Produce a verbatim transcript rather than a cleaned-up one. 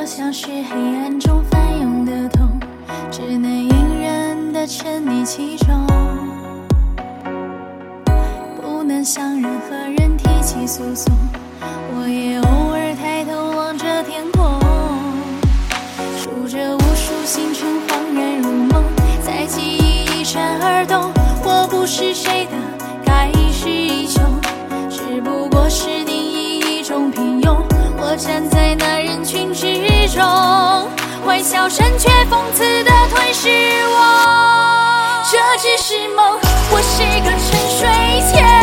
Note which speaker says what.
Speaker 1: 我像是黑暗中翻涌的痛，只能隐忍地沉溺其中，不能向任何人提起诉讼。我也偶尔抬头望着天空，数着无数星辰，恍然如梦，在记忆一闪而动。我不是谁的盖世英雄，只不过是定义一种平庸。我站在那人群之中，欢笑声却讽刺地吞噬我。这只是梦，我是个沉睡前